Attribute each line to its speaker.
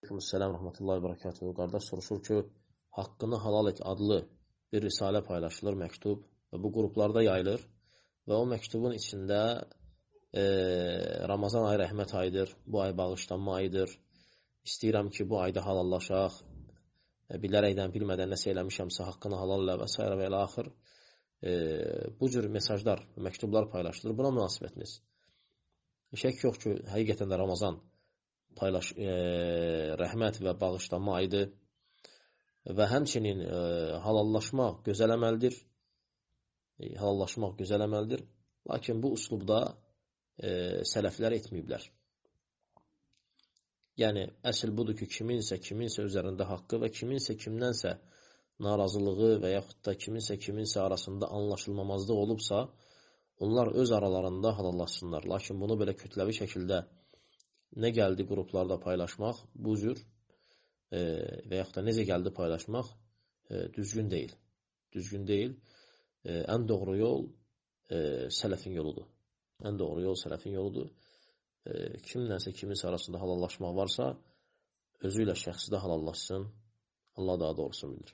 Speaker 1: Aleykümselam rahmetullahi ve berekatuhu. Qardaş soruşur ki, Haqqını halal et adlı bir risalə paylaşılır, məktub və bu qruplarda yayılır və o məktubun içində Ramazan ayı rəhmət ayıdır, bu ay bağışlanma ayıdır, istəyirəm ki, bu ayda halallaşaq, bilərəkdən, bilmədən nəsə eləmişəmsə haqqını halal elə və s. və ilə axır bu cür mesajlar, məktublar paylaşılır. Buna münasibətiniz? Şək yox ki, həqiqətən də Ramazan rəhmət və bağışlanma ayıdır və həmçinin halallaşmaq gözəl əməldir. Halallaşmaq gözəl əməldir. Lakin bu üslubda sələflər etməyiblər. Yəni, əsl budur ki, kiminsə üzərində haqqı və kimdənsə narazılığı və yaxud da kiminsə arasında anlaşılmamazlıq olubsa, onlar öz aralarında halallaşsınlar. Lakin bunu belə kütləvi şəkildə nə gəldi qruplarda paylaşmaq, bu cür və yaxud da necə gəldi paylaşmaq düzgün deyil. Düzgün deyil. Ən doğru yol sələfin yoludur. Ən doğru yol sələfin yoludur. Kiminsə arasında halallaşmaq varsa, özü ilə şəxsi də halallaşsın. Allah daha doğrusunu bilir.